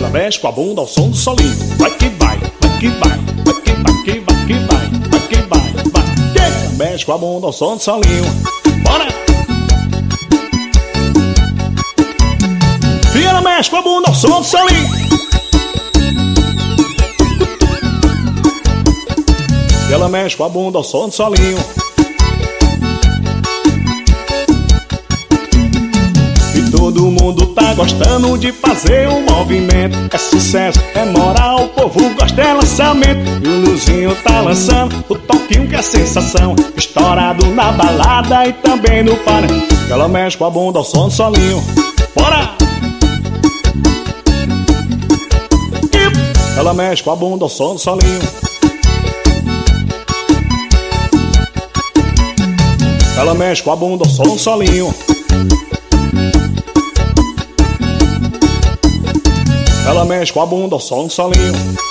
Ela mexe com a bunda ao som do solinho. Vai que vai, vai que vai, vai que vai, que vai, que vai, vai que vai, vai. Ela mexe com a bunda ao som do solinho. Bora! E ela mexe com a bunda ao som do solinho. E ela mexe com a bunda ao som do solinho. E todo mundo tá gostando de fazer um movimento. É sucesso, é moral, o povo gosta, é lançamento. E o Luzinho tá lançando o toquinho que é sensação. Estourado na balada e também no paré. Ela mexe com a bunda ao som do solinho. Bora! Ela mexe com a bunda ao som do solinho. Ela mexe com a bunda ao som do solinho. Ela mexe com a bunda ao som do solinho.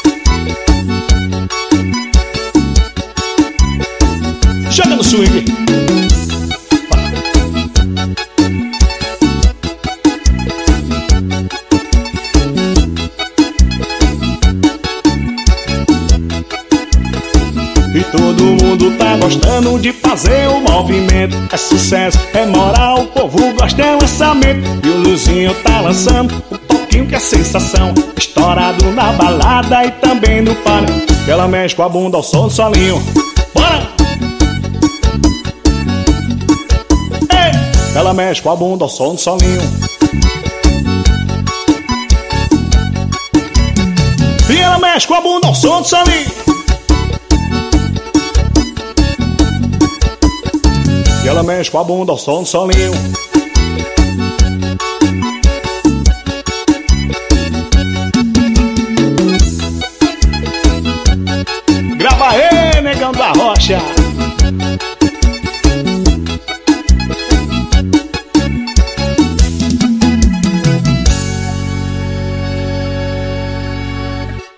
Chega no swing. E todo mundo tá gostando de fazer o movimento. É sucesso, é moral, o povo gosta, é lançamento. E o Luzinho tá lançando o toquinho que é sensação. Estourado na balada e também no paré. Ela mexe com a bunda ao som do solinho. Bora! Ei! Ela mexe com a bunda ao som do solinho. E ela mexe com a bunda ao som do solinho. E ela mexe com a bunda ao som do solinho.